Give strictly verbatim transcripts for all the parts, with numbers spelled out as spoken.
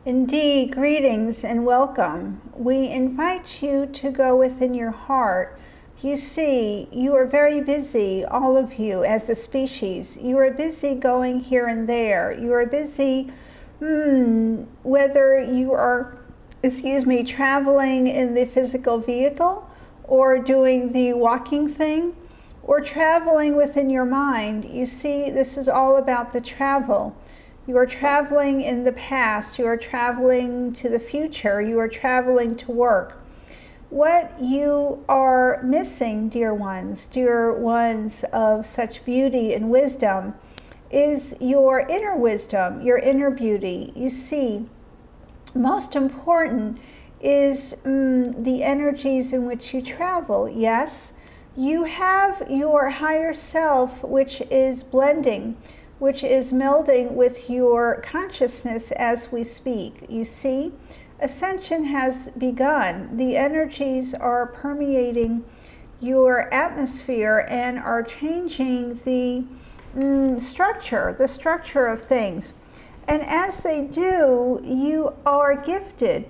Indeed, greetings and welcome. We invite you to go within your heart. You see, you are very busy, all of you as a species. You are busy going here and there. You are busy, hmm, whether you are, excuse me, traveling in the physical vehicle or doing the walking thing or traveling within your mind. You see, this is all about the travel. You are traveling in the past, you are traveling to the future, you are traveling to work. What you are missing, dear ones, dear ones of such beauty and wisdom, is your inner wisdom, your inner beauty. You see, most important is mm, the energies in which you travel. Yes, you have your higher self, which is blending, which is melding with your consciousness as we speak. You see, ascension has begun. The energies are permeating your atmosphere and are changing the mm, structure, the structure of things. And as they do, you are gifted.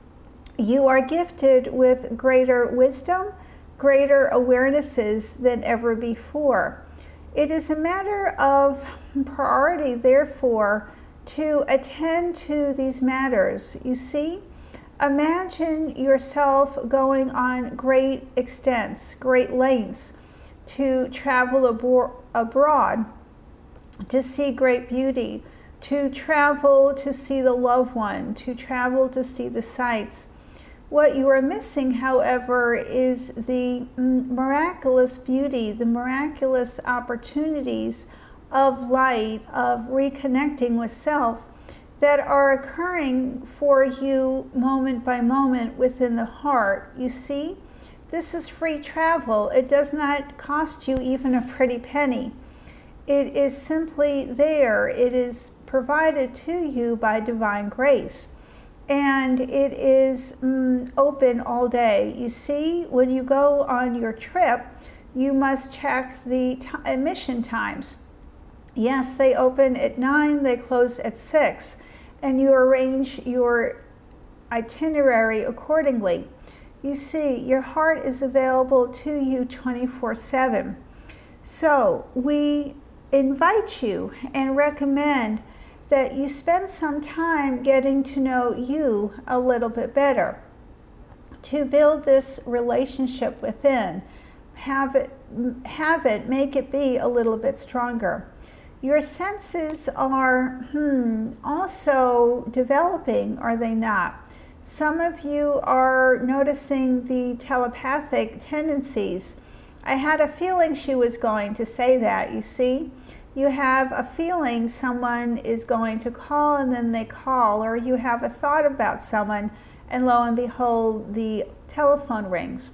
You are gifted with greater wisdom, greater awarenesses than ever before. It is a matter of priority, therefore, to attend to these matters. You see, imagine yourself going on great extents, great lengths to travel abor- abroad, to see great beauty, to travel to see the loved one, to travel to see the sights. What you are missing, however, is the miraculous beauty, the miraculous opportunities of light, of reconnecting with self that are occurring for you moment by moment within the heart. You see, this is free travel. It does not cost you even a pretty penny. It is simply there. It is provided to you by divine grace. And it is mm, open all day. You see, when you go on your trip, you must check the t- admission times. Yes, they open at nine, they close at six, and you arrange your itinerary accordingly. You see, your heart is available to you twenty-four seven. So we invite you and recommend that you spend some time getting to know you a little bit better, to build this relationship within, have it, have it, make it be a little bit stronger. Your senses are hmm, also developing, are they not? Some of you are noticing the telepathic tendencies. I had a feeling she was going to say that, you see. You have a feeling someone is going to call and then they call, or you have a thought about someone and lo and behold, the telephone rings.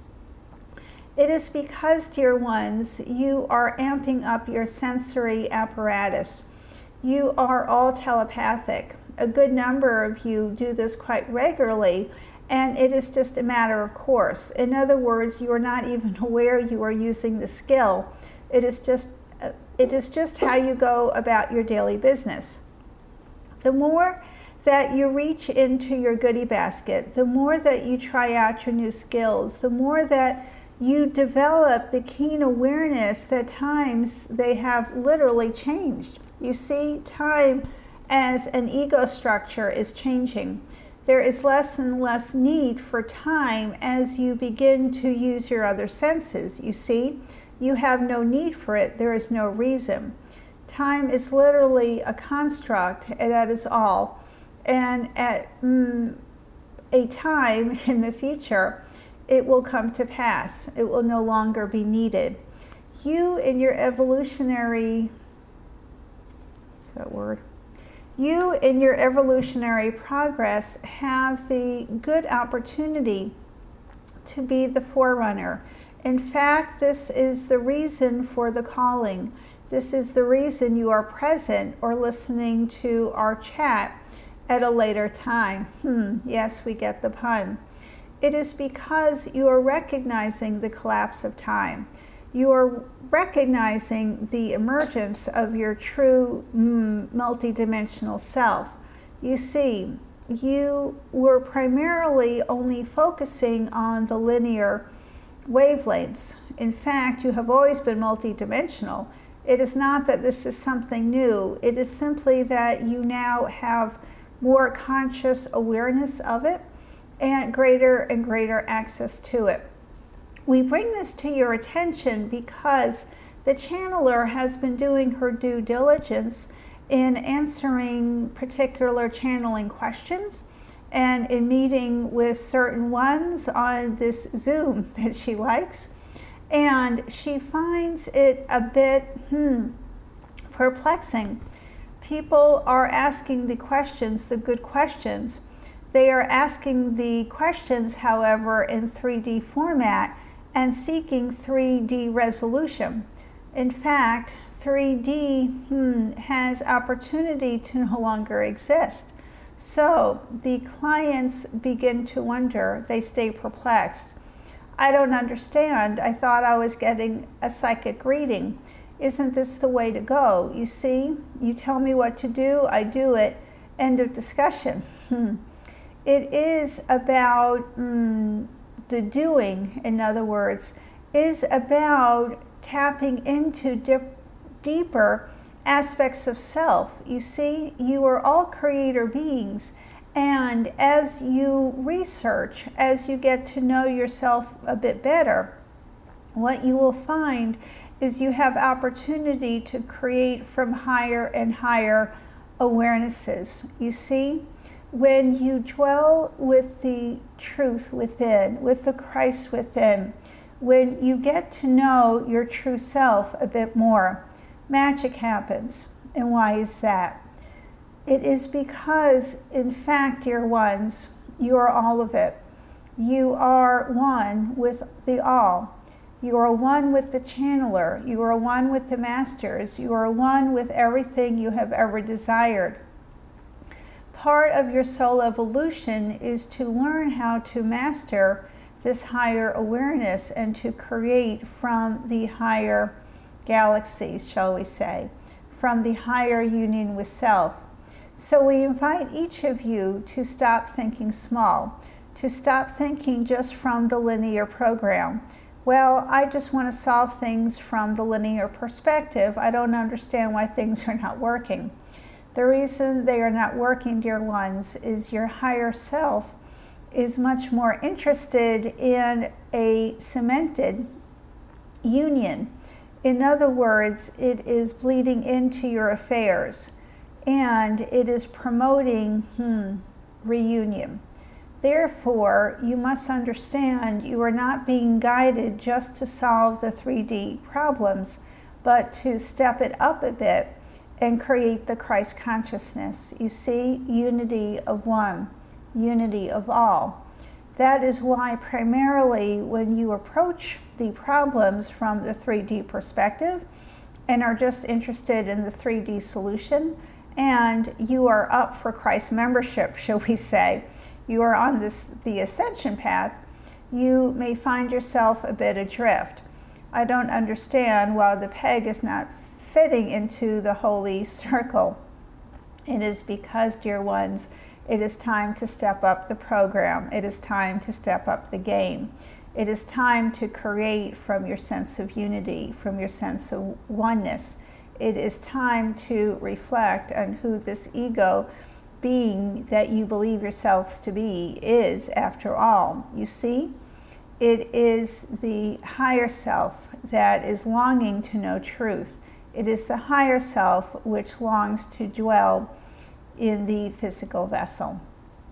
It is because, dear ones, you are amping up your sensory apparatus. You are all telepathic. A good number of you do this quite regularly, and it is just a matter of course. In other words, you are not even aware you are using the skill. It is just It is just how you go about your daily business. The more that you reach into your goodie basket, the more that you try out your new skills, the more that you develop the keen awareness that times they have literally changed. You see, time as an ego structure is changing. There is less and less need for time as you begin to use your other senses. You see, you have no need for it. There is no reason. Time is literally a construct, and that is all. And at mm, a time in the future, it will come to pass. It will no longer be needed. You in your evolutionary, what's that word? You in your evolutionary progress have the good opportunity to be the forerunner. In fact, this is the reason for the calling. This is the reason you are present or listening to our chat at a later time. Hmm, yes, we get the pun. It is because you are recognizing the collapse of time. You are recognizing the emergence of your true mm, multidimensional self. You see, you were primarily only focusing on the linear wavelengths. In fact, you have always been multidimensional. It is not that this is something new. It is simply that you now have more conscious awareness of it and greater and greater access to it. We bring this to your attention because the channeler has been doing her due diligence in answering particular channeling questions and in meeting with certain ones on this Zoom that she likes. And she finds it a bit hmm, perplexing. People are asking the questions, the good questions. They are asking the questions, however, in three D format and seeking three D resolution. In fact, three D hmm, has opportunity to no longer exist. So the clients begin to wonder, they stay perplexed. I don't understand. I thought I was getting a psychic reading. Isn't this the way to go? You see, you tell me what to do, I do it. End of discussion. Hmm. It is about mm, the doing, in other words, is about tapping into dip, deeper aspects of self. You see, you are all creator beings. And as you research, as you get to know yourself a bit better, what you will find is you have opportunity to create from higher and higher awarenesses. You see, when you dwell with the truth within, with the Christ within, when you get to know your true self a bit more, magic happens. And why is that? It is because, in fact, dear ones, you are all of it. You are one with the all. You are one with the channeler. You are one with the masters. You are one with everything you have ever desired. Part of your soul evolution is to learn how to master this higher awareness and to create from the higher galaxies, shall we say, from the higher union with self. So we invite each of you to stop thinking small, to stop thinking just from the linear program. Well, I just want to solve things from the linear perspective. I don't understand why things are not working. The reason they are not working, dear ones, is your higher self is much more interested in a cemented union. In other words, it is bleeding into your affairs, and it is promoting hmm, reunion. Therefore, you must understand you are not being guided just to solve the three D problems, but to step it up a bit and create the Christ consciousness. You see, unity of one, unity of all. That is why primarily when you approach the problems from the three D perspective and are just interested in the three D solution, and you are up for Christ membership, shall we say, you are on this the ascension path, you may find yourself a bit adrift. I don't understand why the peg is not fitting into the holy circle. It is because, dear ones, it is time to step up the program. It is time to step up the game. It is time to create from your sense of unity, from your sense of oneness. It is time to reflect on who this ego being that you believe yourselves to be is, after all. You see, it is the higher self that is longing to know truth. It is the higher self which longs to dwell in the physical vessel.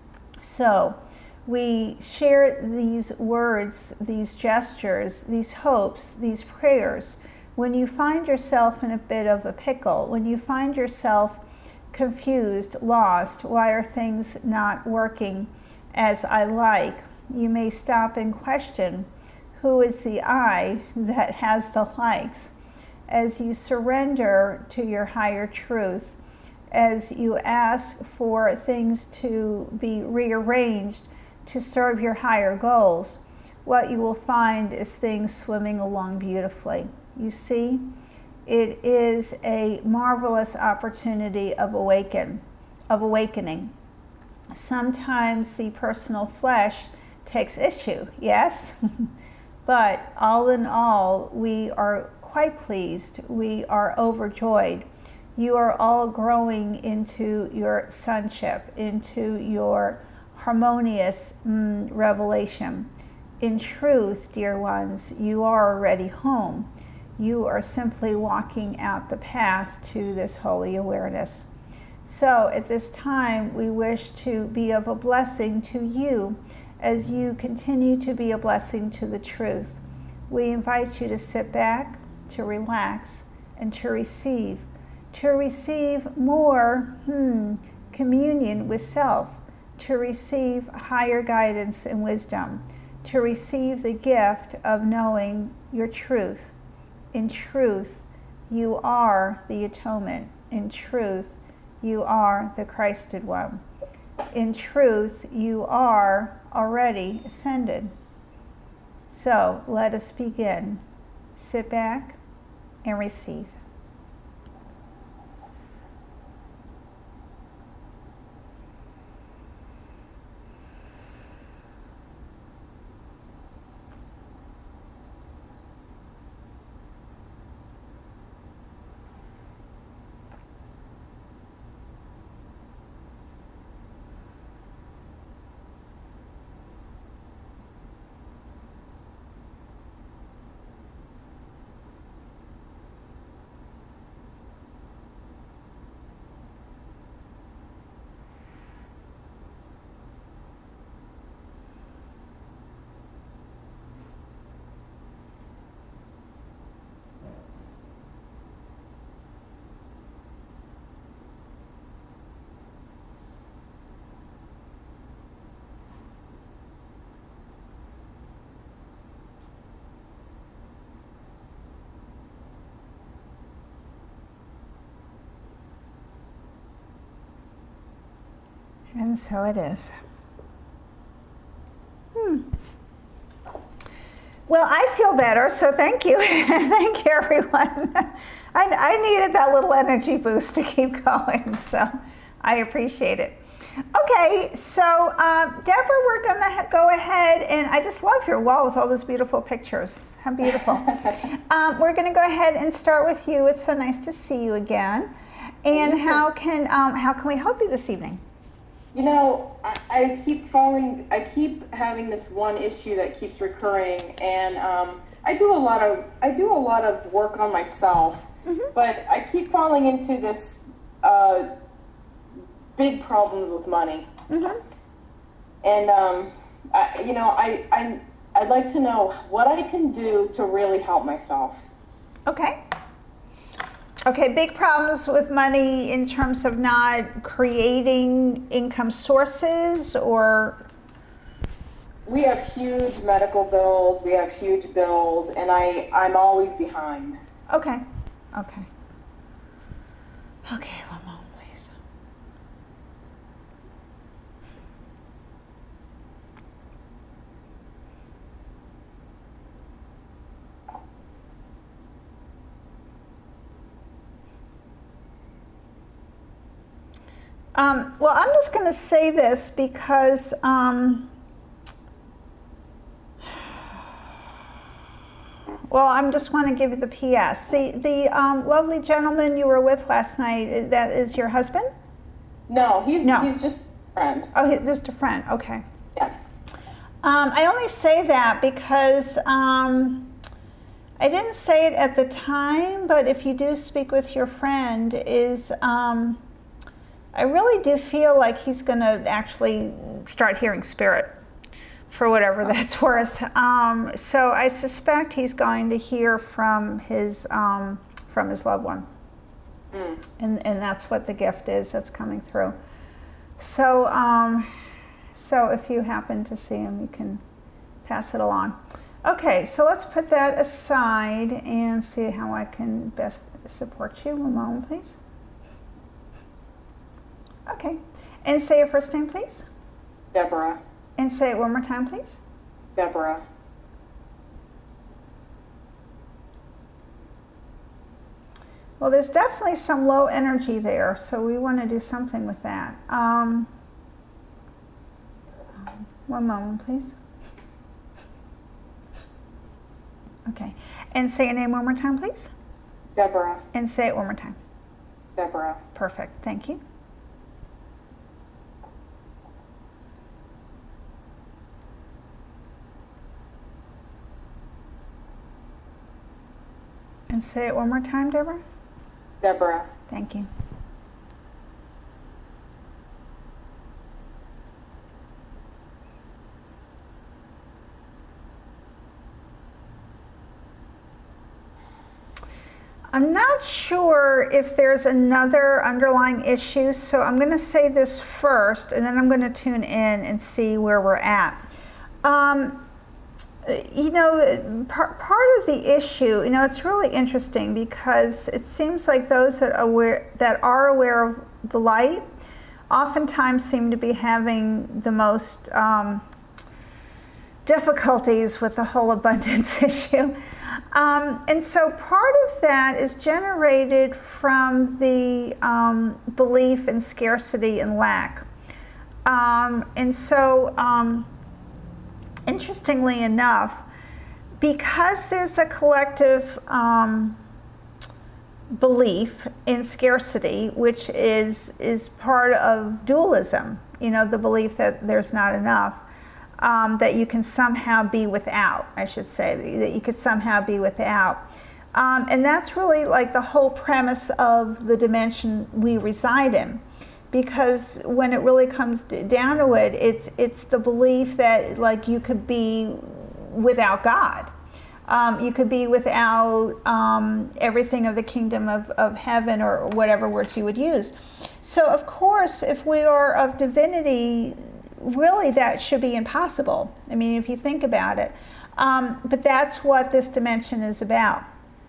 So we share these words, these gestures, these hopes, these prayers. When you find yourself in a bit of a pickle, when you find yourself confused, lost, why are things not working as I like, you may stop and question, who is the I that has the likes? As you surrender to your higher truth, as you ask for things to be rearranged to serve your higher goals, what you will find is things swimming along beautifully. You see, it is a marvelous opportunity of awaken, of awakening. sometimes the personal flesh takes issue, yes? But all in all, we are quite pleased. We are overjoyed. You are all growing into your sonship, into your harmonious mm, revelation. In truth, dear ones, you are already home. You are simply walking out the path to this holy awareness. So at this time, we wish to be of a blessing to you as you continue to be a blessing to the truth. We invite you to sit back, to relax, and to receive, to receive more hmm, communion with self, to receive higher guidance and wisdom, to receive the gift of knowing your truth. In truth, you are the atonement. In truth, you are the Christed one. In truth, you are already ascended. So let us begin. Sit back and receive. And so it is. Hmm. Well, I feel better, so thank you. Thank you, everyone. I, I needed that little energy boost to keep going, so I appreciate it. Okay, so uh, Deborah, we're going to go ahead, and I just love your wall with all those beautiful pictures. How beautiful. um, we're going to go ahead and start with you. It's so nice to see you again. And how can um, how can we help you this evening? You know, I, I keep falling, I keep having this one issue that keeps recurring, and um, I do a lot of, I do a lot of work on myself, mm-hmm. but I keep falling into this uh, big problems with money. Mm-hmm. And, um, I, you know, I, I, I'd like to know what I can do to really help myself. Okay. Okay, big problems with money in terms of not creating income sources, or? We have huge medical bills, we have huge bills, and I, I'm always behind. Okay, okay. Okay, one moment, please. Um, well, I'm just going to say this because um, well, I just want to give you the P S. The the um, lovely gentleman you were with last night, that is your husband? No, he's no. he's just a friend. Oh, he's just a friend. Okay. Yeah. Um, I only say that because um, I didn't say it at the time, but if you do speak with your friend, is um, I really do feel like he's going to actually start hearing spirit, for whatever that's worth. Um, so I suspect he's going to hear from his um, from his loved one, mm. and and that's what the gift is that's coming through. So um, so if you happen to see him, you can pass it along. Okay, so let's put that aside and see how I can best support you. One moment, please. Okay, and say your first name, please. Deborah. And say it one more time, please. Deborah. Well, there's definitely some low energy there, so we want to do something with that. Um, One moment, please. Okay. And say your name one more time, please. Deborah. And say it one more time. Deborah. Perfect. Thank you. And say it one more time, Deborah. Deborah. Thank you. I'm not sure if there's another underlying issue, so I'm going to say this first, and then I'm going to tune in and see where we're at. Um, you know, part, part of the issue, you know, it's really interesting because it seems like those that are aware, that are aware of the light oftentimes seem to be having the most um, difficulties with the whole abundance issue. Um, and so part of that is generated from the um, belief in scarcity and lack. Um, and so, um, interestingly enough, because there's a collective um, belief in scarcity, which is, is part of dualism, you know, the belief that there's not enough, Um, that you can somehow be without, I should say, that you could somehow be without. Um, and that's really like the whole premise of the dimension we reside in. Because when it really comes down to it, it's, it's the belief that like you could be without God. Um, you could be without um, everything of the kingdom of, of heaven, or whatever words you would use. So of course, if we are of divinity, really that should be impossible. I mean, if you think about it. Um, but that's what this dimension is about,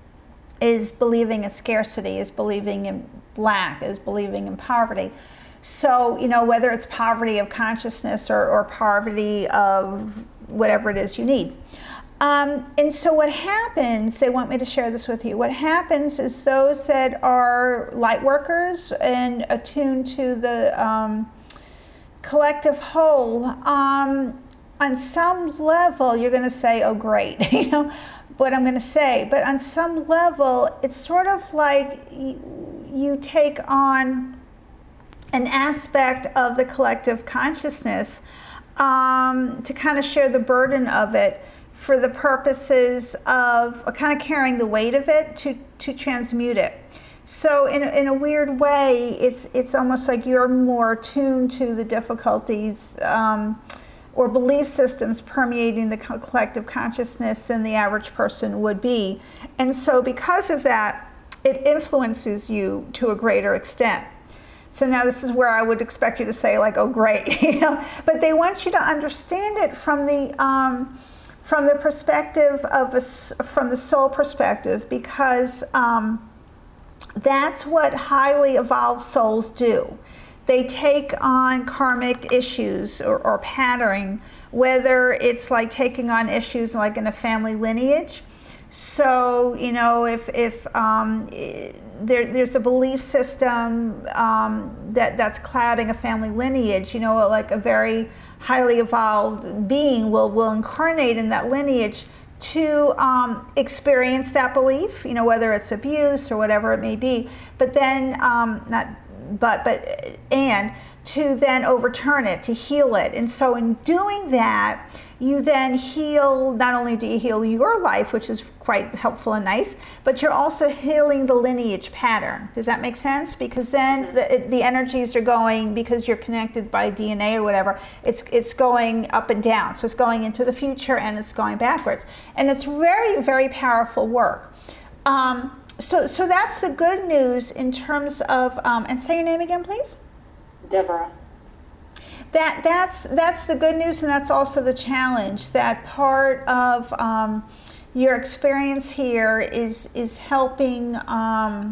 is believing in scarcity, is believing in lack, is believing in poverty. So, you know, whether it's poverty of consciousness or, or poverty of whatever it is you need. Um, and so what happens, they want me to share this with you, what happens is those that are light workers and attuned to the um, collective whole, um, on some level you're going to say, oh great, you know what I'm going to say, but on some level it's sort of like you, you take on an aspect of the collective consciousness um, to kind of share the burden of it for the purposes of kind of carrying the weight of it to, to transmute it. So in, in a weird way, it's it's almost like you're more attuned to the difficulties um, or belief systems permeating the collective consciousness than the average person would be. And so because of that, it influences you to a greater extent. So now this is where I would expect you to say like, oh great, you know, but they want you to understand it from the um, from the perspective of a, from the soul perspective, because um, that's what highly evolved souls do. They take on karmic issues or, or patterning, whether it's like taking on issues like in a family lineage. So, you know, if, if um, there, there's a belief system um, that, that's clouding a family lineage, you know, like a very highly evolved being will, will incarnate in that lineage to um, experience that belief, you know, whether it's abuse or whatever it may be, but then, um, not, but, but, and to then overturn it, to heal it. And so in doing that, you then heal, not only do you heal your life, which is quite helpful and nice, but you're also healing the lineage pattern. Does that make sense? Because then the, the energies are going, because you're connected by D N A or whatever, it's, it's going up and down. So it's going into the future and it's going backwards. And it's very, very powerful work. Um, so, so that's the good news in terms of, um, and say your name again, please. Deborah. That, that's, that's the good news, and that's also the challenge, that part of um, your experience here is, is helping, um,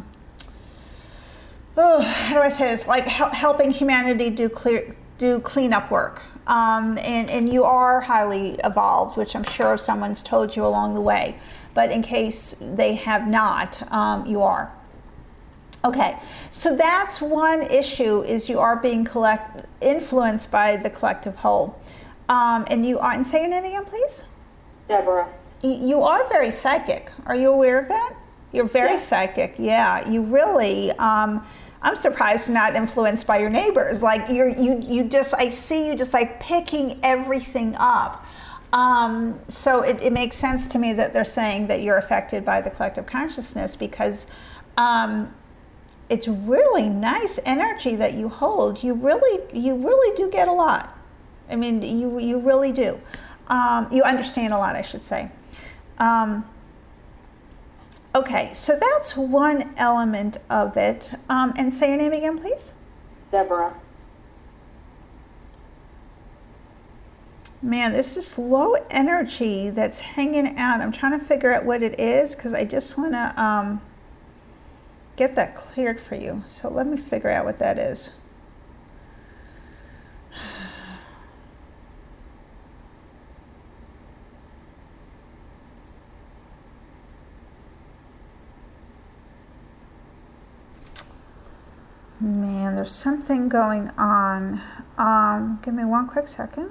oh, how do I say this, like hel- helping humanity do, clear, do cleanup work. Um, and, and you are highly evolved, which I'm sure someone's told you along the way, but in case they have not, um, you are. Okay, so that's one issue, is you are being collect, influenced by the collective whole. Um, and you are, and say your name again, please. Deborah. Y- You are very psychic. Are you aware of that? You're very Yeah. psychic. Yeah, you really. Um, I'm surprised you're not influenced by your neighbors. Like you're, you, you just. I see you just like picking everything up. Um, so it, it makes sense to me that they're saying that you're affected by the collective consciousness because um, it's really nice energy that you hold. You really, you really do get a lot. I mean, you, you really do. Um, you understand a lot, I should say. Um, okay, so that's one element of it. Um, and say your name again, please. Deborah. Man, there's this low energy that's hanging out. I'm trying to figure out what it is because I just want to um, get that cleared for you. So let me figure out what that is. Man, there's something going on. Um, give me one quick second.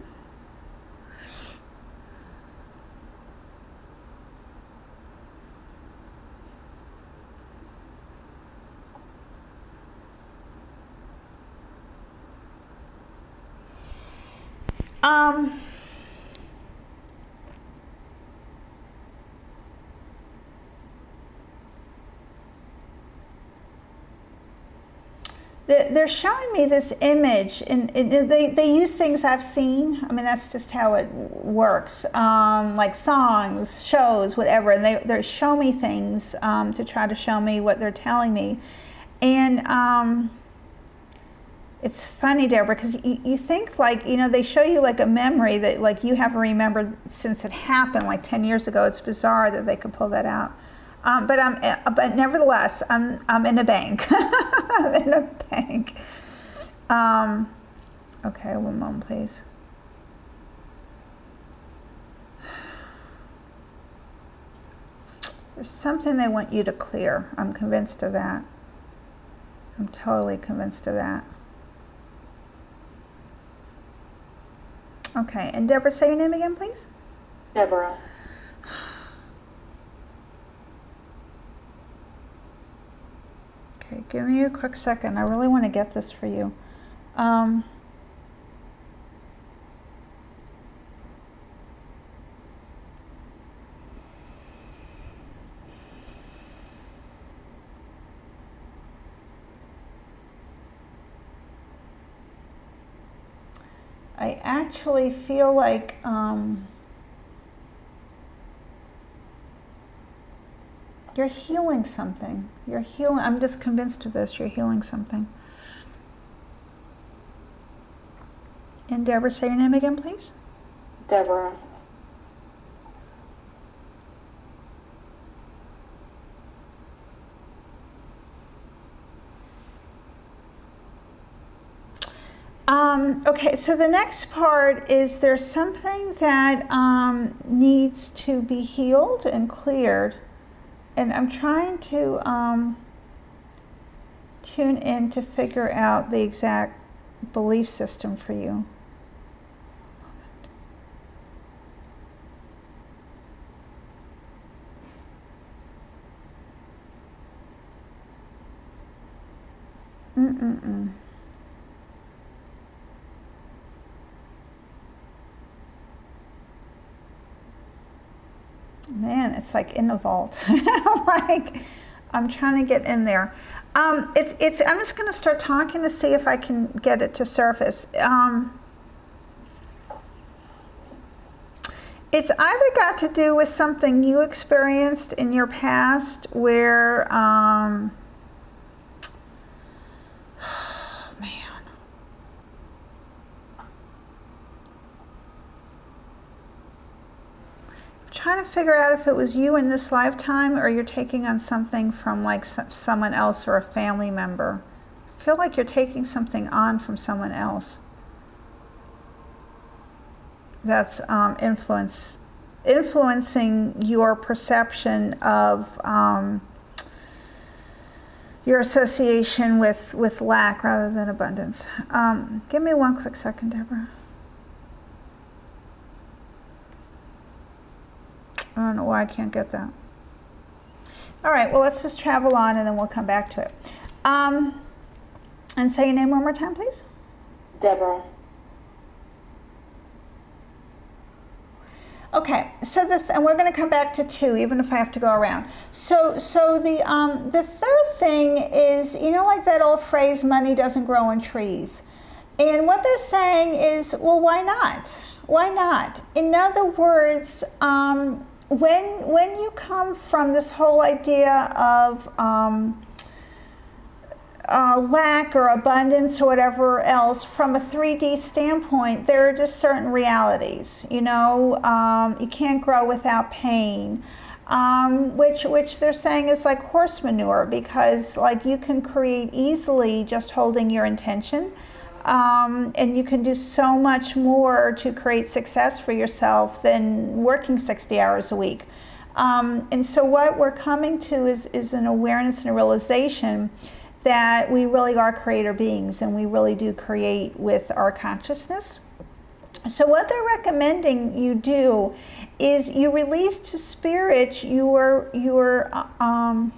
Um, they're showing me this image, and they, they use things I've seen. I mean, that's just how it works. Um, like songs, shows, whatever. And they, they show me things um, to try to show me what they're telling me. And um, it's funny, Deborah, because you, you think like, you know, they show you like a memory that like you haven't remembered since it happened like ten years ago. It's bizarre that they could pull that out. Um, but I'm, but nevertheless, I'm, I'm in a bank. I'm in a bank. Um, okay, one moment, please. There's something they want you to clear. I'm convinced of that. I'm totally convinced of that. Okay, and Deborah, say your name again, please. Deborah. Okay, give me a quick second. I really want to get this for you. Um, I actually feel like um, you're healing something. You're healing. I'm just convinced of this. You're healing something. And Deborah, say your name again, please. Deborah. Um, okay, so the next part is there's something that um, needs to be healed and cleared. And I'm trying to um, tune in to figure out the exact belief system for you. Mm-mm-mm. Man, it's like in the vault. Like, I'm trying to get in there. Um, it's, it's, I'm just going to start talking to see if I can get it to surface. Um, it's either got to do with something you experienced in your past where, um, man. Trying to figure out if it was you in this lifetime or you're taking on something from like someone else or a family member. I feel like you're taking something on from someone else that's um, influence, influencing your perception of um, your association with, with lack rather than abundance. Um, give me one quick second, Deborah. I don't know why I can't get that. All right, well, let's just travel on and then we'll come back to it. Um, and say your name one more time, please. Deborah. Okay, so this, and we're going to come back to two, even if I have to go around. So, so the um, the third thing is, you know, like that old phrase, "Money doesn't grow on trees," and what they're saying is, well, why not? Why not? In other words, um, when when you come from this whole idea of um, Uh, lack or abundance or whatever else, from a three D standpoint, there are just certain realities. You know, um, you can't grow without pain, um, which which they're saying is like horse manure, because like you can create easily just holding your intention, um, and you can do so much more to create success for yourself than working sixty hours a week. Um, and so what we're coming to is is an awareness and a realization that we really are creator beings, and we really do create with our consciousness. So what they're recommending you do is you release to spirit your your um,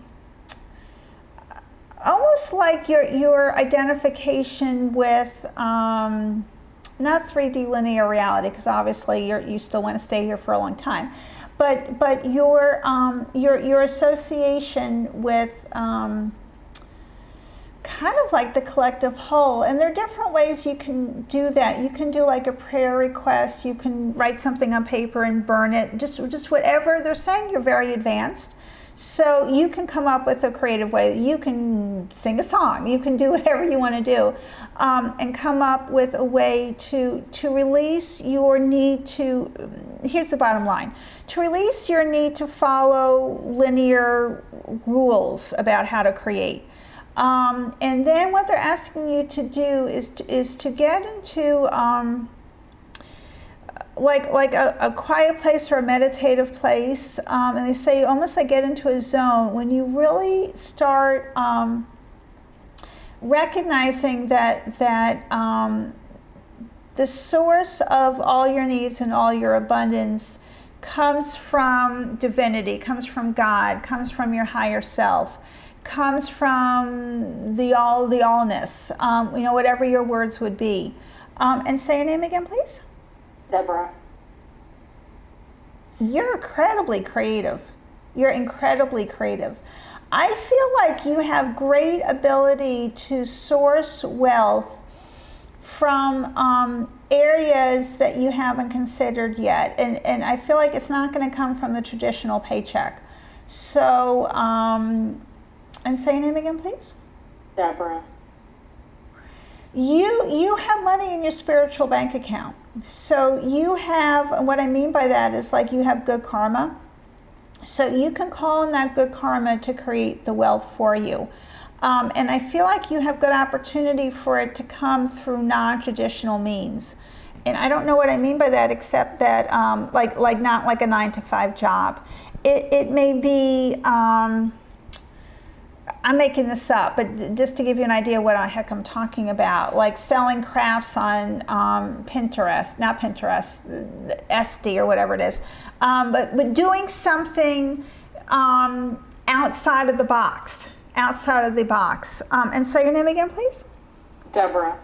almost like your your identification with um, not three D linear reality, because obviously you're, you still want to stay here for a long time, but but your um, your your association with um, kind of like the collective whole. And there are different ways you can do that. You can do like a prayer request, you can write something on paper and burn it, just just whatever. They're saying you're very advanced, so you can come up with a creative way. You can sing a song, you can do whatever you want to do, um, and come up with a way to to release your need to, here's the bottom line, to release your need to follow linear rules about how to create. Um, and then what they're asking you to do is to, is to get into um, like like a, a quiet place or a meditative place, um, and they say almost like get into a zone when you really start um, recognizing that that um, the source of all your needs and all your abundance comes from divinity, comes from God, comes from your higher self, comes from the all, the allness, um, you know, whatever your words would be. Um, and say your name again, please. Deborah. You're incredibly creative. You're incredibly creative. I feel like you have great ability to source wealth from um, areas that you haven't considered yet. And, and I feel like it's not going to come from the traditional paycheck. So, um, and say your name again, please. Deborah. You you have money in your spiritual bank account. So you have, and what I mean by that is like you have good karma. So you can call on that good karma to create the wealth for you. Um, and I feel like you have good opportunity for it to come through non-traditional means. And I don't know what I mean by that, except that um, like like not like a nine to five job. It, it may be, um, I'm making this up, but just to give you an idea what the heck I'm talking about, like selling crafts on um, Pinterest, not Pinterest, S D or whatever it is, um, but, but doing something um, outside of the box, outside of the box. Um, and say your name again, please. Deborah.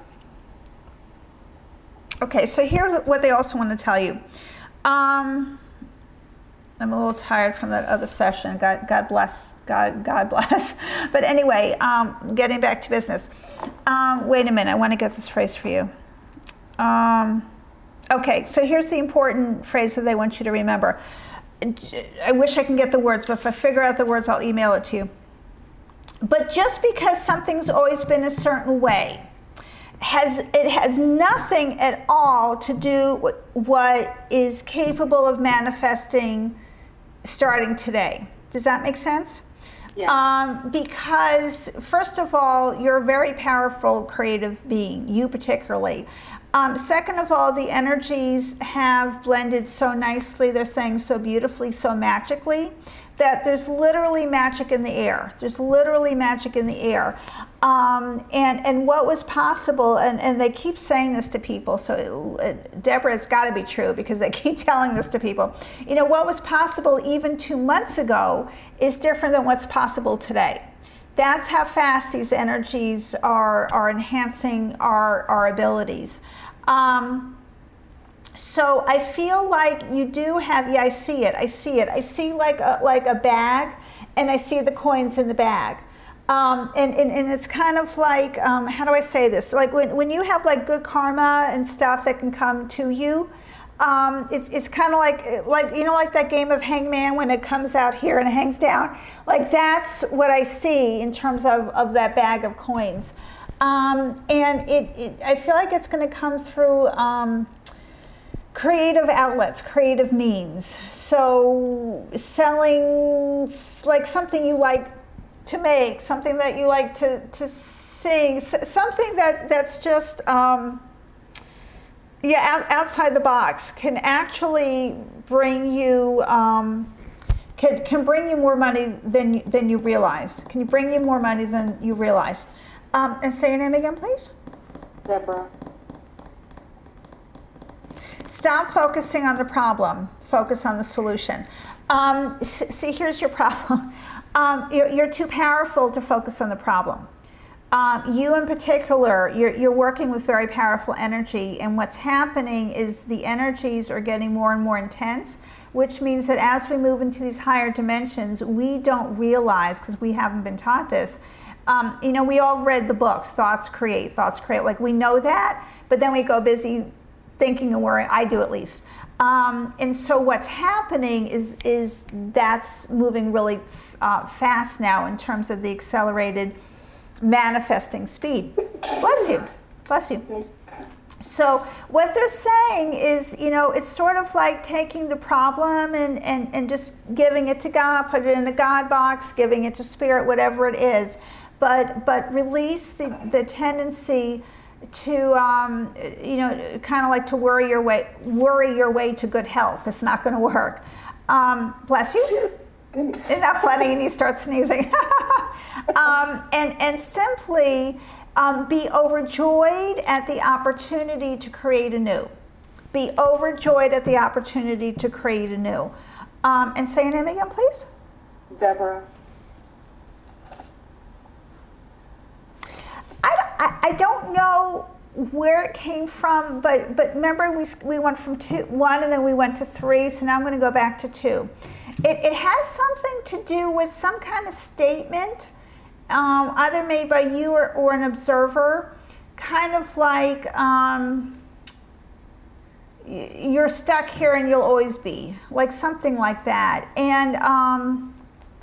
Okay, so here's what they also want to tell you. Um, I'm a little tired from that other session. God, God bless. God, God bless. But anyway, um, getting back to business. Um, wait a minute. I want to get this phrase for you. Um, okay, so here's the important phrase that they want you to remember. I wish I can get the words, but if I figure out the words, I'll email it to you. But just because something's always been a certain way, has it has nothing at all to do with what is capable of manifesting starting today. Does that make sense? Yeah. Um, because first of all, you're a very powerful creative being, you particularly. Um, second of all, the energies have blended so nicely, they're saying so beautifully, so magically, that there's literally magic in the air. There's literally magic in the air. Um, and, and what was possible, and, and they keep saying this to people, so it, Deborah, it's got to be true because they keep telling this to people. You know, what was possible even two months ago is different than what's possible today. That's how fast these energies are, are enhancing our, our abilities. Um, So I feel like you do have, yeah, I see it, I see it. I see like a, like a bag, and I see the coins in the bag. Um, and, and, and it's kind of like, um, how do I say this? Like when, when you have like good karma and stuff that can come to you, um, it, it's kind of like, like, you know, like that game of Hangman when it comes out here and it hangs down. Like that's what I see in terms of, of that bag of coins. Um, and it, it, I feel like it's going to come through, um, creative outlets, creative means. So selling like something you like to make, something that you like to, to sing, something that, that's just, um, yeah, out, outside the box can actually bring you, um, can, can bring you more money than, than you realize. Can you bring you more money than you realize? Um, and say your name again, please. Deborah. Stop focusing on the problem. Focus on the solution. Um, see, here's your problem. Um, you're, you're too powerful to focus on the problem. Um, you in particular, you're, you're working with very powerful energy, and what's happening is the energies are getting more and more intense, which means that as we move into these higher dimensions, we don't realize, because we haven't been taught this, um, you know, we all read the books, Thoughts Create, Thoughts Create, like we know that, but then we go busy thinking and worrying, I do at least. Um, and so what's happening is, is that's moving really uh, fast now in terms of the accelerated manifesting speed. Bless you, bless you. So what they're saying is, you know, it's sort of like taking the problem and, and, and just giving it to God, put it in a God box, giving it to Spirit, whatever it is. But, but release the, the tendency to, um, you know, kind of like to worry your way, worry your way to good health. It's not going to work. Um, bless you. Isn't that funny? And you start sneezing. um, and, and simply um, be overjoyed at the opportunity to create anew. Be overjoyed at the opportunity to create anew. Um, and say your name again, please. Deborah. I, I, I don't know where it came from, but but remember we we went from two, one and then we went to three, so now I'm going to go back to two. It, it has something to do with some kind of statement, um, either made by you or, or an observer, kind of like um, you're stuck here and you'll always be, like something like that. And um,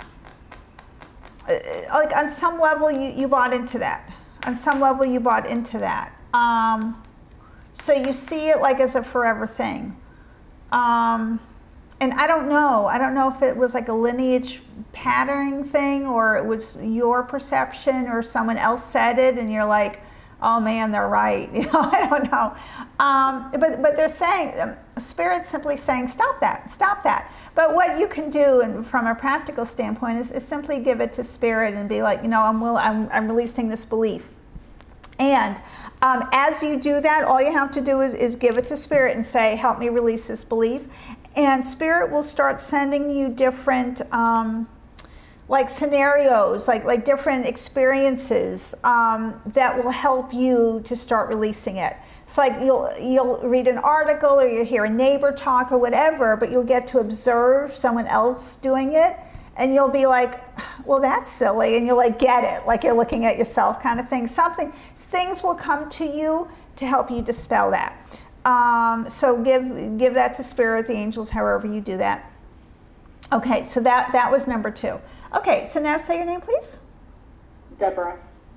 like on some level you, you bought into that. On some level you bought into that. Um, so you see it like as a forever thing. Um, and I don't know. I don't know if it was like a lineage pattern thing or it was your perception or someone else said it and you're like, oh man, they're right. You know, I don't know. Um, but, but they're saying, um, Spirit's simply saying, stop that, stop that. But what you can do and from a practical standpoint is, is simply give it to Spirit and be like, you know, I'm, will, I'm, I'm releasing this belief. And um, as you do that, all you have to do is, is give it to Spirit and say, help me release this belief. And Spirit will start sending you different um, like scenarios, like, like different experiences um, that will help you to start releasing it. It's like you'll, you'll read an article or you hear a neighbor talk or whatever, but you'll get to observe someone else doing it. And you'll be like, well, that's silly. And you'll like get it, like you're looking at yourself kind of thing. Something, things will come to you to help you dispel that. Um, so give give that to Spirit, the angels, however you do that. Okay, so that, that was number two. Okay, so now say your name, please. Deborah.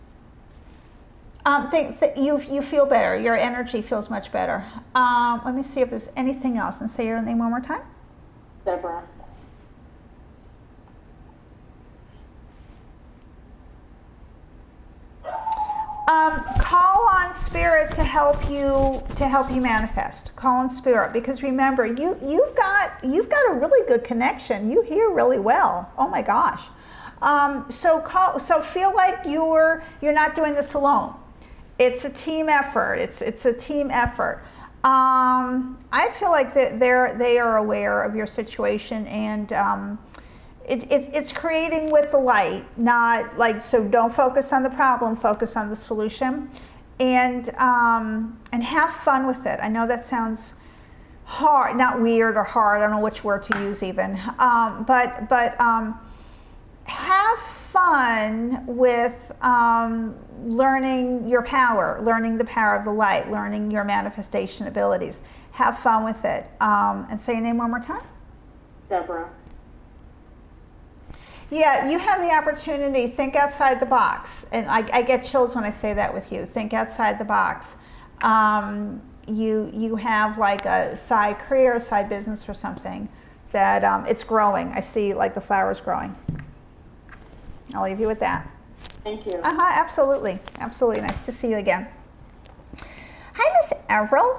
Um, think that you, you feel better. Your energy feels much better. Um, let me see if there's anything else. And say your name one more time. Deborah. Um, call on Spirit to help you to help you manifest. Call on Spirit, because remember, you you've got you've got a really good connection. You hear really well. Oh my gosh. Um, so call so feel like you're you're not doing this alone. It's a team effort. It's it's a team effort. Um, I feel like that they're they are aware of your situation, and um, it, it, it's creating with the light, not like, so don't focus on the problem, focus on the solution, and um, and have fun with it. I know that sounds hard, not weird or hard. I don't know which word to use even, um, but but um, have fun with um, learning your power, learning the power of the light, learning your manifestation abilities. Have fun with it. Um, and say your name one more time. Deborah. Yeah, you have the opportunity. Think outside the box. And I, I get chills when I say that with you. Think outside the box. Um, you you have like a side career, a side business or something that um, it's growing. I see like the flowers growing. I'll leave you with that. Thank you. Uh-huh, absolutely. Absolutely. Nice to see you again. Hi, Miss Avril.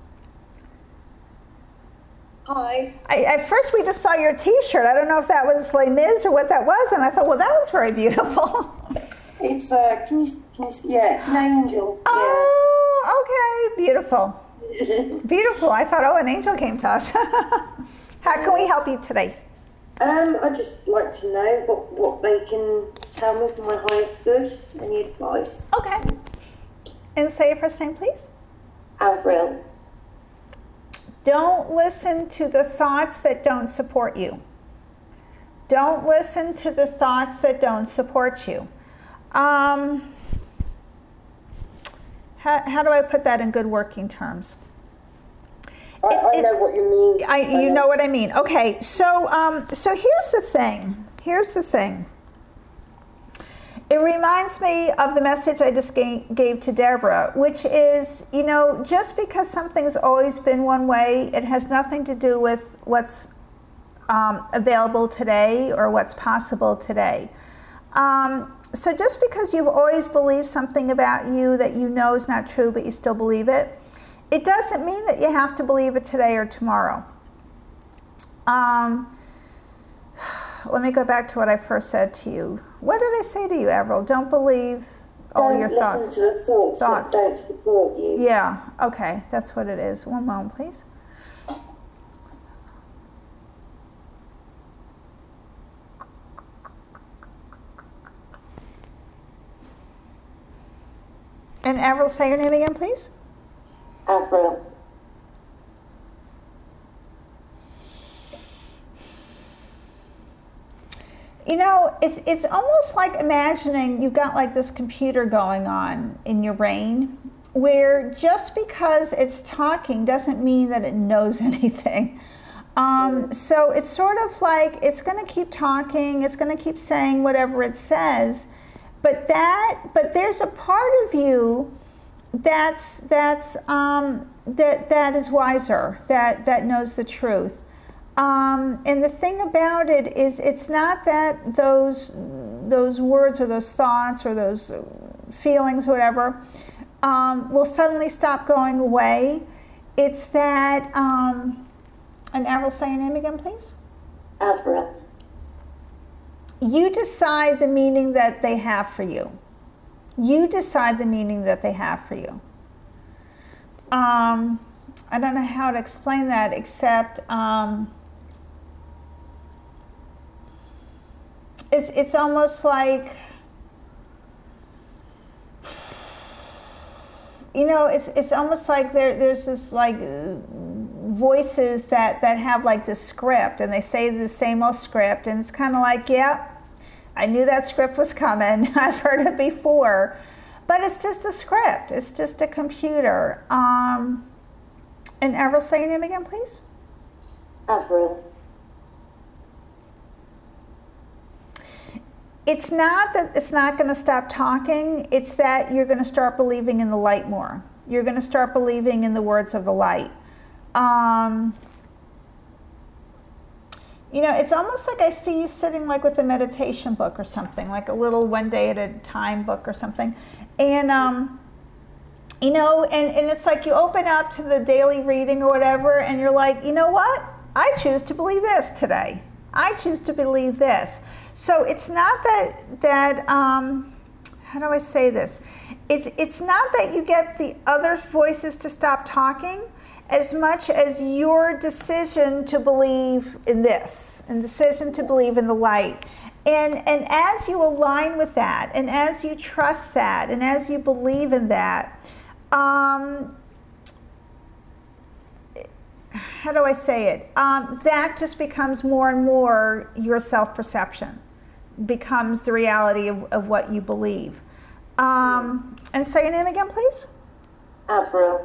Hi. I, at first, we just saw your T-shirt. I don't know if that was Les Mis or what that was, and I thought, well, that was very beautiful. It's uh, can you, can you yeah, it's an angel. Oh, okay, beautiful, Yeah. beautiful. I thought, oh, an angel came to us. How can we help you today? um, I'd just like to know what what they can tell me for my highest good. Any advice? Okay. And say your first name, please. Avril. Don't listen to the thoughts that don't support you. Don't listen to the thoughts that don't support you. Um, how, how do I put that in good working terms? I, I It- know what you mean. I, you know what I mean. Okay, so um, so here's the thing. Here's the thing. It reminds me of the message I just gave, gave to Deborah, which is, you know, just because something's always been one way, it has nothing to do with what's um, available today or what's possible today. Um, so just because you've always believed something about you that you know is not true, but you still believe it, it doesn't mean that you have to believe it today or tomorrow. Um, let me go back to what I first said to you. What did I say to you, Avril? Don't believe all Don't your listen thoughts. to the thoughts, Thoughts. that don't support you. Yeah, okay, that's what it is. One moment, please. And Avril, say your name again, please. Avril. You know, it's it's almost like imagining you've got like this computer going on in your brain where just because it's talking doesn't mean that it knows anything. Um, so it's sort of like it's going to keep talking, it's going to keep saying whatever it says, but that but there's a part of you that's that's um, that that is wiser, that that knows the truth. Um, and the thing about it is, it's not that those those words or those thoughts or those feelings, whatever, um, will suddenly stop going away. It's that, um, and Avril, say your name again, please. Avril. You decide the meaning that they have for you. You decide the meaning that they have for you. Um, I don't know how to explain that except. Um, It's it's almost like, you know, it's it's almost like there there's this like voices that that have like this script, and they say the same old script, and it's kind of like, yeah, I knew that script was coming. I've heard it before, but it's just a script. It's just a computer. Um, and Avril, say your name again, please. Avril. It's not that it's not going to stop talking. It's that you're going to start believing in the light more. You're going to start believing in the words of the light. Um, you know, it's almost like I see you sitting like with a meditation book or something, like a little one day at a time book or something. And um, you know, and, and it's like you open up to the daily reading or whatever, and you're like, you know what? I choose to believe this today. I choose to believe this. So it's not that, that um, how do I say this? It's, it's not that you get the other voices to stop talking as much as your decision to believe in this, and decision to believe in the light. And, and as you align with that, and as you trust that, and as you believe in that, um, how do I say it? Um, that just becomes more and more your self-perception, becomes the reality of, of what you believe. Um, and say your name again, please. Avril.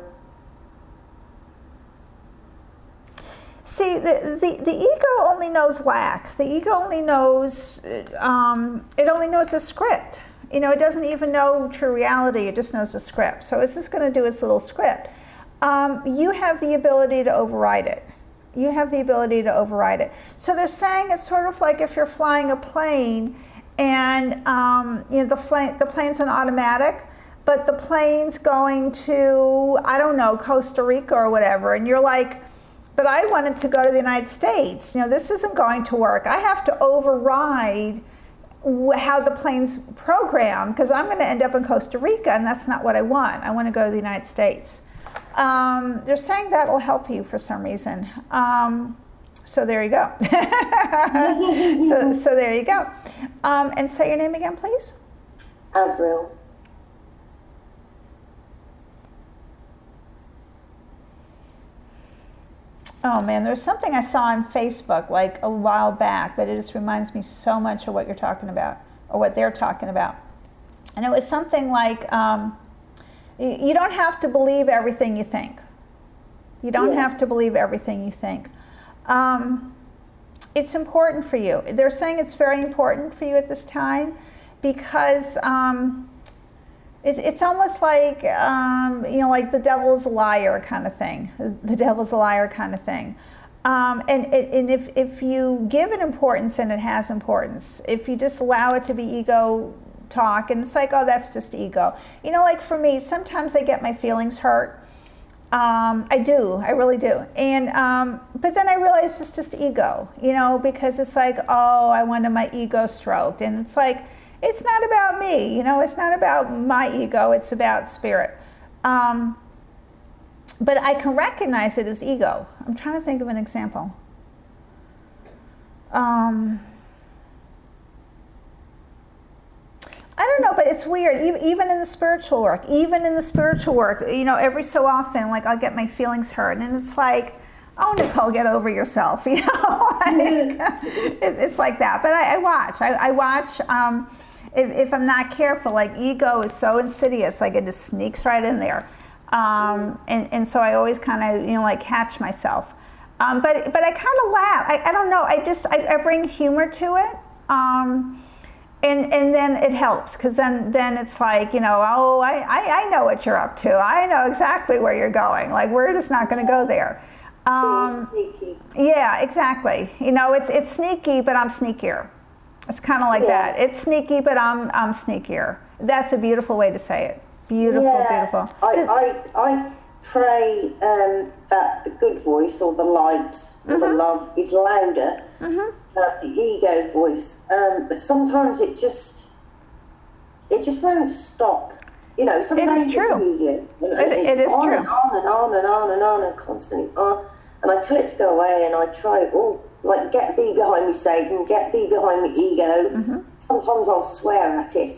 See, the, the, the ego only knows lack. The ego only knows, um, it only knows a script. You know, it doesn't even know true reality, it just knows a script. So it's just going to do its little script. Um, you have the ability to override it. You have the ability to override it. So they're saying it's sort of like if you're flying a plane and, um, you know, the, fl- the plane's an automatic, but the plane's going to, I don't know, Costa Rica or whatever, and you're like, but I wanted to go to the United States. You know, this isn't going to work. I have to override wh- how the plane's programmed, because I'm going to end up in Costa Rica, and that's not what I want. I want to go to the United States. Um, they're saying that will help you for some reason. Um, so there you go. so, so there you go. Um, and say your name again, please. Avril. Oh man, there's something I saw on Facebook like a while back, but it just reminds me so much of what you're talking about, or what they're talking about. And it was something like, um, you don't have to believe everything you think. You don't Yeah. have to believe everything you think. Um, it's important for you. They're saying it's very important for you at this time because um, it's, it's almost like, um, you know, like the devil's a liar kind of thing. The devil's a liar kind of thing. Um, and and if, if you give it importance, and it has importance, if you just allow it to be ego talk, and it's like, oh, that's just ego. You know, like for me, sometimes I get my feelings hurt. Um, I do, I really do. And, um, but then I realize it's just ego, you know, because it's like, oh, I wanted my ego stroked. And it's like, it's not about me, you know, it's not about my ego, it's about spirit. Um, but I can recognize it as ego. I'm trying to think of an example. Um, I don't know, but it's weird. Even in the spiritual work, even in the spiritual work, you know, every so often, like I'll get my feelings hurt, and it's like, oh, Nicole, get over yourself, you know. Like, it's like that. But I, I watch. I, I watch. Um, if, if I'm not careful, like ego is so insidious, like it just sneaks right in there, um, and and so I always kind of, you know, like catch myself. Um, but but I kind of laugh. I, I don't know. I just I, I bring humor to it. Um, And and then it helps, because then, then it's like, you know, oh, I, I, I know what you're up to. I know exactly where you're going. Like, we're just not going to go there. Um, sneaky. yeah, exactly. You know, it's it's sneaky, but I'm sneakier. It's kind of like Yeah. that. It's sneaky, but I'm I'm sneakier. That's a beautiful way to say it. Beautiful, Yeah. beautiful. I, I, I pray um, that the good voice, or the light, or the love is louder than the ego voice. Um, but sometimes it just, it just won't stop. You know, sometimes it's true. easier. And It- it's it is on true. and on and on and on and on and constantly on. And I tell it to go away, and I try, oh, like, get thee behind me, Satan, get thee behind me, ego. Sometimes I'll swear at it.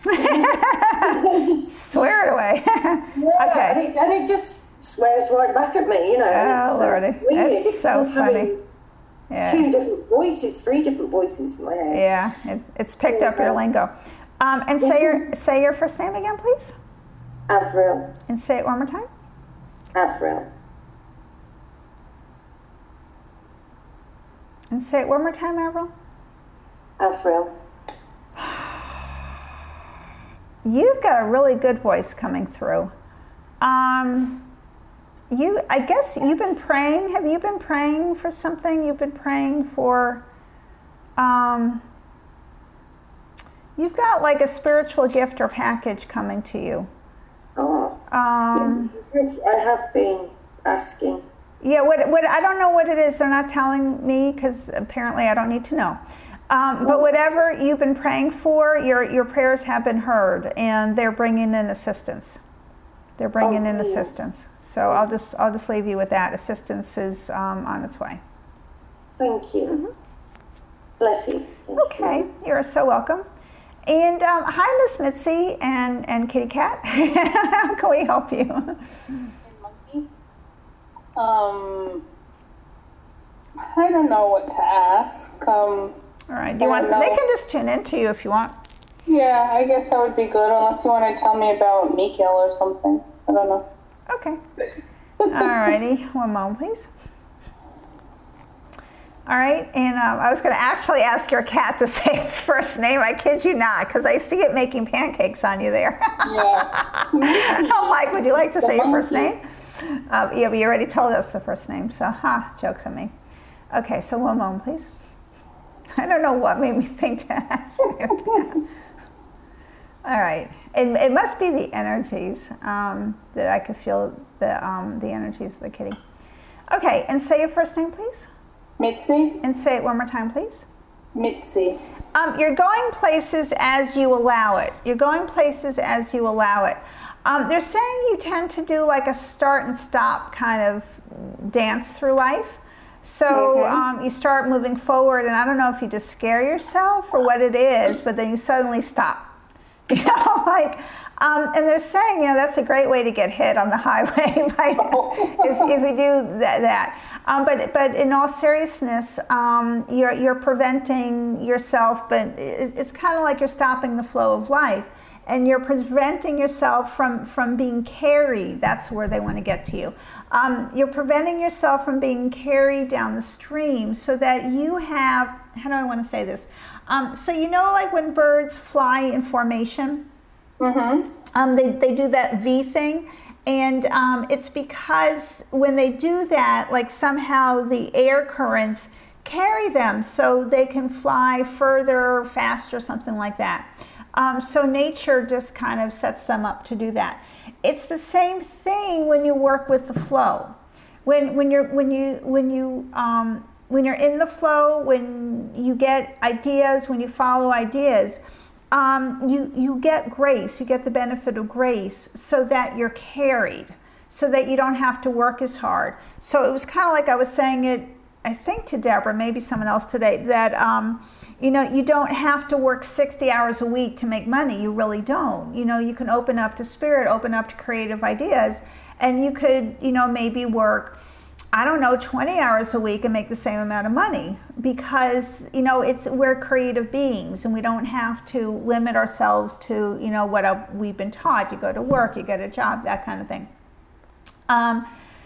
just, Swear it away. yeah, Okay. and, it, and it just swears right back at me, you know. and Oh, it's, Lordy. uh, weird. That's It's so like funny. having Yeah. two different voices, three different voices in my head. Yeah, it, it's picked up your lingo. Um, and say your say your first name again, please. Avril, And say it one more time. Avril, And say it one more time, Avril. Avril. You've got a really good voice coming through. Um, you, I guess you've been praying. Have you been praying for something? You've been praying for. Um, you've got like a spiritual gift or package coming to you. Oh, Um, Yes, I have been asking. yeah, what, what, I don't know what it is. They're not telling me because apparently I don't need to know. Um, but whatever you've been praying for, your, your prayers have been heard, and they're bringing in assistance. They're bringing Oh, in yes. assistance. So I'll just, I'll just leave you with that. Assistance is um, on its way. Thank you. Bless you. Thank Okay, you. you're so welcome. And um, hi, Miss Mitzi and, and Kitty Cat. How can we help you? Monkey. Um, I don't know what to ask. Um, All right, do you I want, don't they know. can just tune in to you if you want. yeah, I guess that would be good, unless you want to tell me about Mikael or something. I don't know. Okay. All righty, one moment, please. All right, and um, I was going to actually ask your cat to say its first name. I kid you not, because I see it making pancakes on you there. Yeah. I'm like, would you like to The say your first monkey. name? Uh, yeah, but you already told us the first name, so ha, joke's on me. Okay, so one moment, please. I don't know what made me think to ask your cat. All right, it, it must be the energies um, that I could feel the um, the energies of the kitty. Okay, and say your first name, please. Mitzi? And say it one more time, please. Mitzi. Um, you're going places as you allow it. You're going places as you allow it. Um, they're saying you tend to do like a start and stop kind of dance through life. So Mhm. um, you start moving forward, and I don't know if you just scare yourself or what it is, but then you suddenly stop. You know, like, um, and they're saying, you know, that's a great way to get hit on the highway by, if, if we do that. that. Um, but but in all seriousness, um, you're you're preventing yourself, but it, it's kind of like you're stopping the flow of life, and you're preventing yourself from from being carried. That's where they want to get to you. Um, you're preventing yourself from being carried down the stream, so that you have. How do I want to say this? Um, so you know, like when birds fly in formation. Mm-hmm. Um, they, they do that V thing, and um, it's because when they do that, like somehow the air currents carry them so they can fly further, faster, something like that. Um, so nature just kind of sets them up to do that. It's the same thing when you work with the flow. When when you're when you when you um, when you're in the flow, when you get ideas, when you follow ideas. Um, you, you get grace, you get the benefit of grace so that you're carried, so that you don't have to work as hard. So it was kind of like I was saying it, I think to Deborah, maybe someone else today, that, um, you know, you don't have to work sixty hours a week to make money. You really don't. You know, you can open up to spirit, open up to creative ideas, and you could, you know, maybe work, I don't know, twenty hours a week and make the same amount of money, because, you know, it's, we're creative beings, and we don't have to limit ourselves to, you know, what uh, we've been taught. You go to work, you get a job, that kind of thing. Um,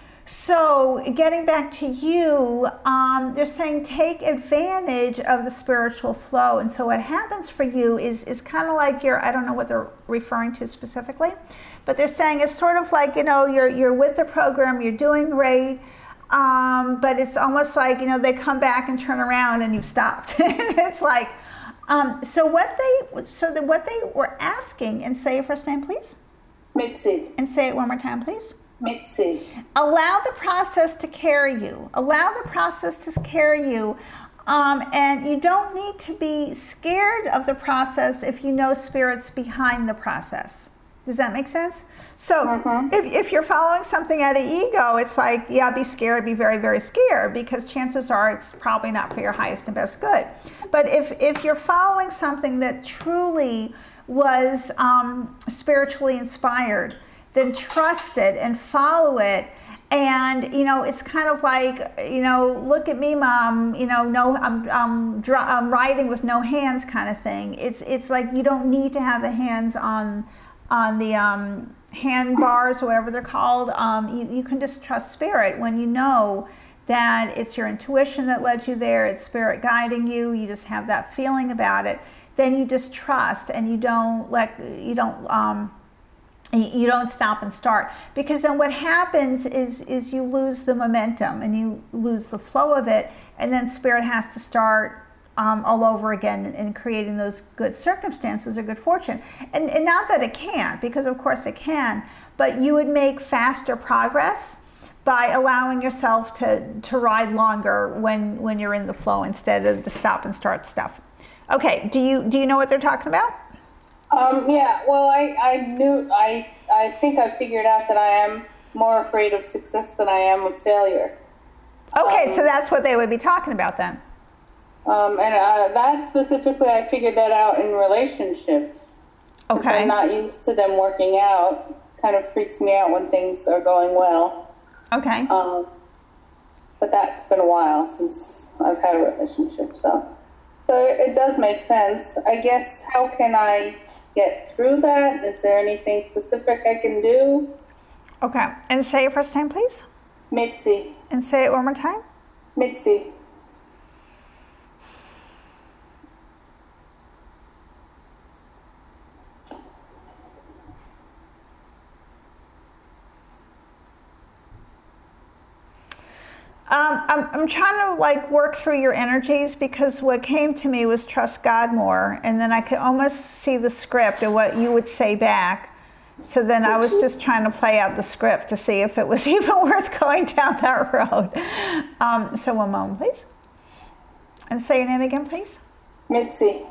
so getting back to you, um, they're saying take advantage of the spiritual flow. And so what happens for you is, is kind of like you're, I don't know what they're referring to specifically, but they're saying it's sort of like, you know, you're, you're with the program, you're doing great. Um, but it's almost like, you know, they come back and turn around and you've stopped. It's like, um, so what they, so that what they were asking, and say your first name, please. Mitzi. And say it one more time, please. Mitzi. Allow the process to carry you. Allow the process to carry you. Um, and you don't need to be scared of the process if you know spirit's behind the process. Does that make sense? So Mm-hmm. if, if you're following something out of ego, it's like, yeah, be scared, be very, very scared, because chances are it's probably not for your highest and best good. But if, if you're following something that truly was um, spiritually inspired, then trust it and follow it. And, you know, it's kind of like, you know, look at me, Mom, you know, no, I'm, I'm, dr- I'm riding with no hands kind of thing. It's, it's like you don't need to have the hands on on the um, handbars or whatever they're called. Um, you, you can just trust spirit when you know that it's your intuition that led you there, it's spirit guiding you, you just have that feeling about it. Then you just trust, and you don't let, you don't, um, you don't stop and start, because then what happens is is you lose the momentum and you lose the flow of it, and then spirit has to start um, all over again and, and creating those good circumstances or good fortune. And, and not that it can't, because of course it can, but you would make faster progress by allowing yourself to, to ride longer when, when you're in the flow instead of the stop and start stuff. Okay, do you do you know what they're talking about? Um, yeah, well, I, I knew, I, I think I figured out that I am more afraid of success than I am of failure. Okay, Um, so that's what they would be talking about then. Um, and uh, that specifically, I figured that out in relationships. Since Okay. I'm not used to them working out. Kind of freaks me out when things are going well. Okay. Um, but that's been a while since I've had a relationship, so so it, it does make sense. I guess, how can I get through that? Is there anything specific I can do? Okay, and say your first name, please. Mitzi. And say it one more time. Mitzi. Um, I'm, I'm trying to like work through your energies, because what came to me was trust God more, and then I could almost see the script of what you would say back. So then I was just trying to play out the script to see if it was even worth going down that road. Um, so one moment, please. And say your name again, please. Mitzi.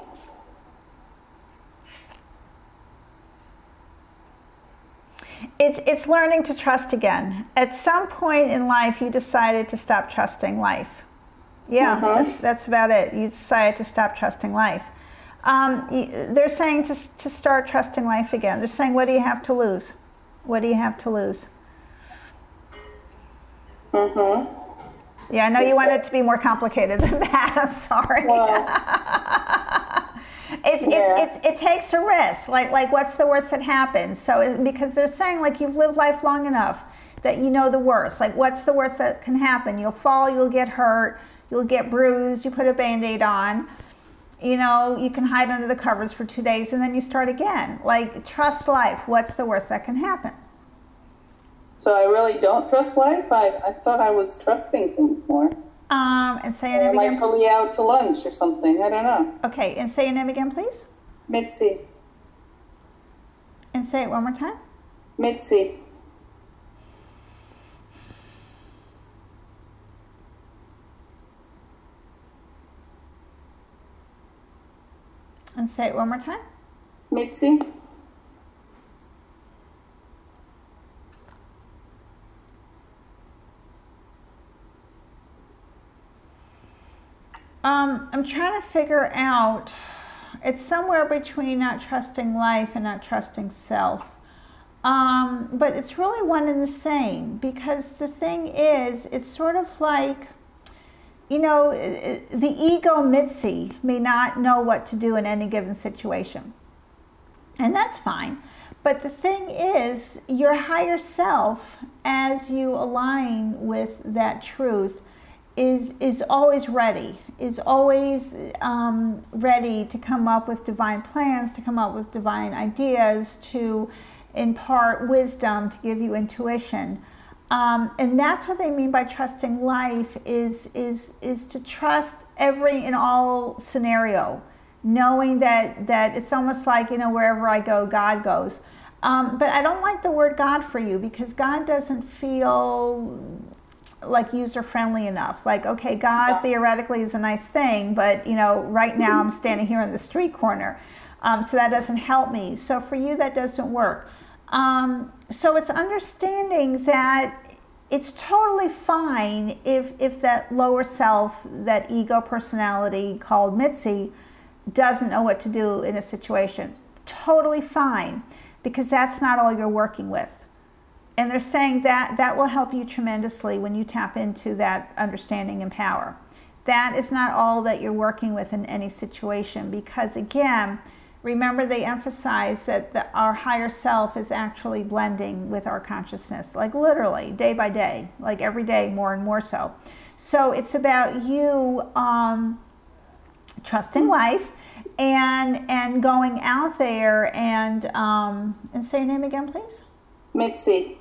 It's, it's learning to trust again. At some point in life, you decided to stop trusting life. Yeah, Uh-huh. that's, that's about it. You decided to stop trusting life. Um, y- they're saying to, to start trusting life again. They're saying, what do you have to lose? What do you have to lose? Uh-huh. Yeah, I know you want it to be more complicated than that. I'm sorry. Well, It's, Yeah. it's, it's, it takes a risk. Like, like what's the worst that happens? So, it, because they're saying, like, you've lived life long enough that you know the worst. Like, what's the worst that can happen? You'll fall, you'll get hurt, you'll get bruised, you put a Band-Aid on. You know, you can hide under the covers for two days and then you start again. Like, trust life. What's the worst that can happen? so I really don't trust life? I, I thought I was trusting things more. Um, and say your Or name am I again. totally out to lunch or something? I don't know. Okay, and say your name again, please. Mitzi. And say it one more time. Mitzi. And say it one more time. Mitzi. Um, I'm trying to figure out, it's somewhere between not trusting life and not trusting self. Um, but it's really one and the same, because the thing is, it's sort of like, you know, the ego Mitzi may not know what to do in any given situation. And that's fine. But the thing is, your higher self, as you align with that truth, is is always ready, is always um, ready to come up with divine plans, to come up with divine ideas, to impart wisdom, to give you intuition. Um, and that's what they mean by trusting life, is, is, is to trust every and all scenario, knowing that, that it's almost like, you know, wherever I go, God goes. Um, but I don't like the word God for you, because God doesn't feel like user-friendly enough. Like, okay, God theoretically is a nice thing, but, you know, right now I'm standing here on the street corner. Um, so that doesn't help me. So for you, that doesn't work. Um, so it's understanding that it's totally fine if, if that lower self, that ego personality called Mitzi, doesn't know what to do in a situation. Totally fine, because that's not all you're working with. And they're saying that that will help you tremendously when you tap into that understanding and power. That is not all that you're working with in any situation, because again, remember they emphasize that the, our higher self is actually blending with our consciousness, like literally day by day, like every day more and more so. So it's about you um, trusting life and and going out there and um, and say your name again, please. Mitzi.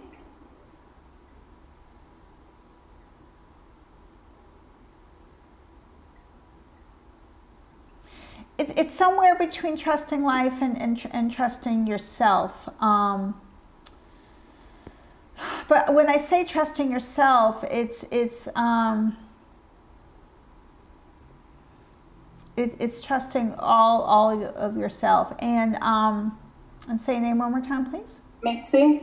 It's it's somewhere between trusting life and and, and trusting yourself. Um, but when I say trusting yourself, it's it's um, it, it's trusting all all of yourself. And um, and say your name one more time, please. Mitzi.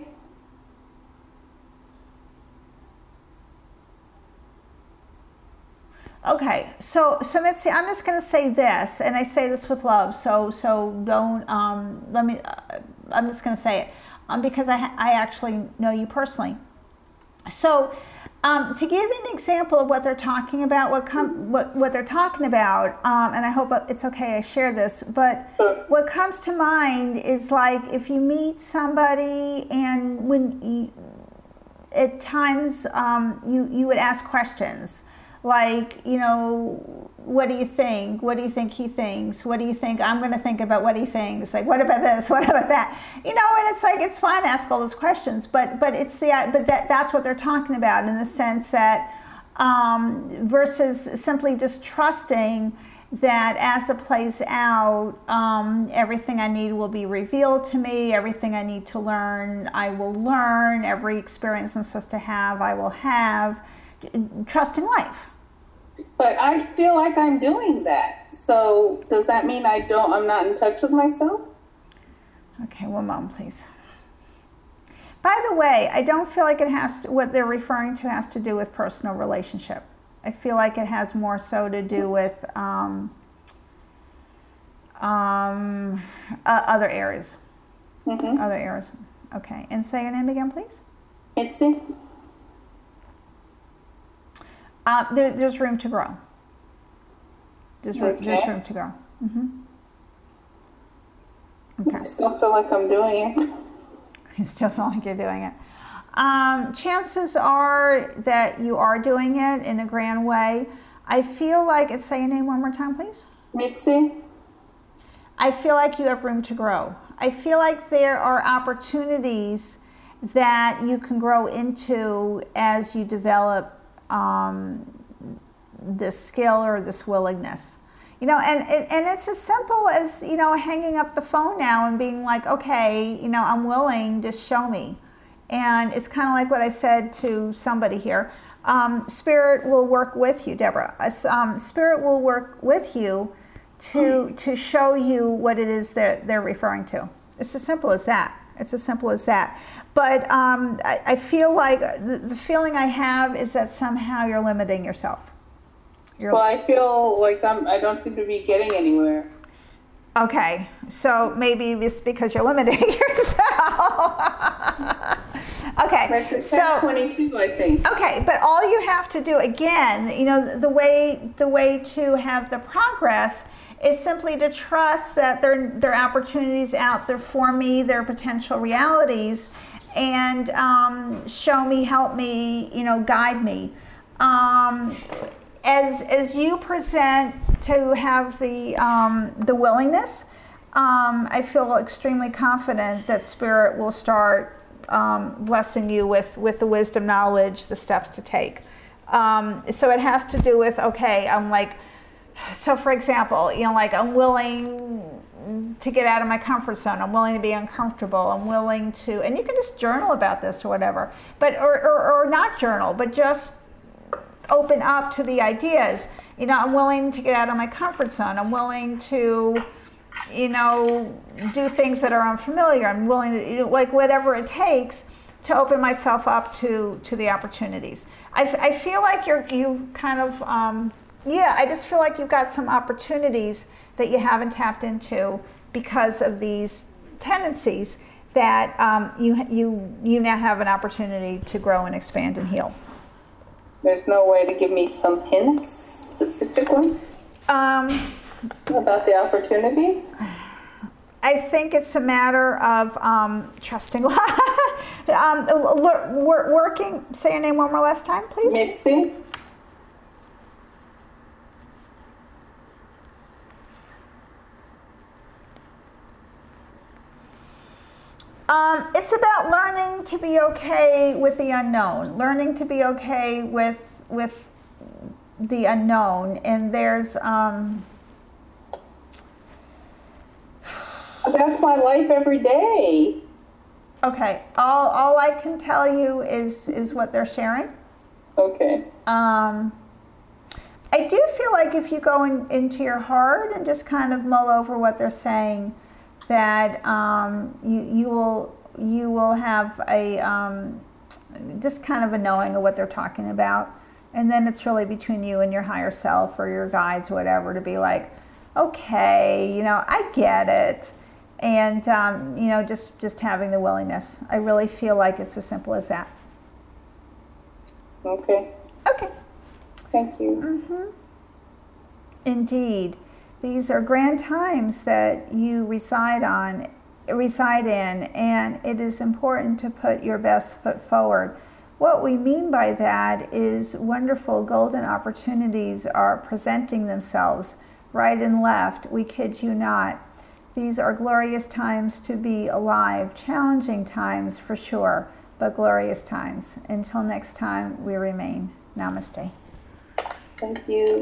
Okay, so so Mitzi, I'm just going to say this, and I say this with love. So so don't um, let me. Uh, I'm just going to say it um, because I I actually know you personally. So um, to give you an example of what they're talking about, what com- what what they're talking about, um, and I hope it's okay I share this. But what comes to mind is like if you meet somebody and when you, at times um, you you would ask questions. Like, you know, what do you think? What do you think he thinks? What do you think I'm going to think about what he thinks? Like, what about this? What about that? You know, and it's like, it's fine to ask all those questions, but but it's the, but that that's what they're talking about in the sense that um, versus simply just trusting that as it plays out, um, everything I need will be revealed to me. Everything I need to learn, I will learn. Every experience I'm supposed to have, I will have. Trusting life. But I feel like I'm doing that. So does that mean I don't, I'm not in touch with myself? Okay, one moment, please. By the way, I don't feel like it has to, what they're referring to has to do with personal relationship. I feel like it has more so to do with um, um, uh, other areas. Mm-hmm. Other areas. Okay, and say your name again, please. Mitzi. Uh, there, there's room to grow. There's, okay. there's room to grow. Mm-hmm. Okay. I still feel like I'm doing it. You still feel like you're doing it. Um, chances are that you are doing it in a grand way. I feel like, and say your name one more time, please. Mitzi. I feel like you have room to grow. I feel like there are opportunities that you can grow into as you develop Um, this skill or this willingness, you know, and and it's as simple as, you know, hanging up the phone now and being like, okay, you know, I'm willing, just show me. And it's kind of like what I said to somebody here. Um, Spirit will work with you, Deborah. Um, Spirit will work with you to to show you what it is that they're referring to. It's as simple as that. It's as simple as that. But um, I, I feel like the, the feeling I have is that somehow you're limiting yourself. You're, well, I feel like I'm, I don't seem to be getting anywhere. Okay, so maybe it's because you're limiting yourself. Okay, that's so twenty-two, I think. Okay, but all you have to do, again, you know, the way the way to have the progress is simply to trust that there, there are opportunities out there for me, there are potential realities, and um, show me, help me, you know, guide me. Um, as as you present to have the um, the willingness, um, I feel extremely confident that Spirit will start um, blessing you with, with the wisdom, knowledge, the steps to take. Um, so it has to do with, okay, I'm like, so for example, you know, like I'm willing to get out of my comfort zone. I'm willing to be uncomfortable. I'm willing to, and you can just journal about this or whatever, but, or, or, or not journal, but just open up to the ideas. You know, I'm willing to get out of my comfort zone. I'm willing to, you know, do things that are unfamiliar. I'm willing to, you know, like whatever it takes to open myself up to, to the opportunities. I, f- I feel like you're, you kind of, um, yeah, I just feel like you've got some opportunities that you haven't tapped into because of these tendencies that um, you you you now have an opportunity to grow and expand and heal. There's no way to give me some hints specifically um, about the opportunities? I think it's a matter of um, trusting um, l- l- working, say your name one more last time, please. Mitzi. Um, it's about learning to be okay with the unknown, learning to be okay with with the unknown. And there's, um, that's my life every day. Okay, all, all I can tell you is, is what they're sharing. Okay. Um, I do feel like if you go in, into your heart and just kind of mull over what they're saying, that um, you, you will you will have a um, just kind of a knowing of what they're talking about, and then it's really between you and your higher self or your guides, whatever, to be like, okay, you know, I get it, and um, you know, just just having the willingness. I really feel like it's as simple as that. Okay. Okay. Thank you. Mm-hmm. Indeed. These are grand times that you reside on, reside in, and it is important to put your best foot forward. What we mean by that is wonderful golden opportunities are presenting themselves right and left. We kid you not. These are glorious times to be alive, challenging times for sure, but glorious times. Until next time, we remain. Namaste. Thank you.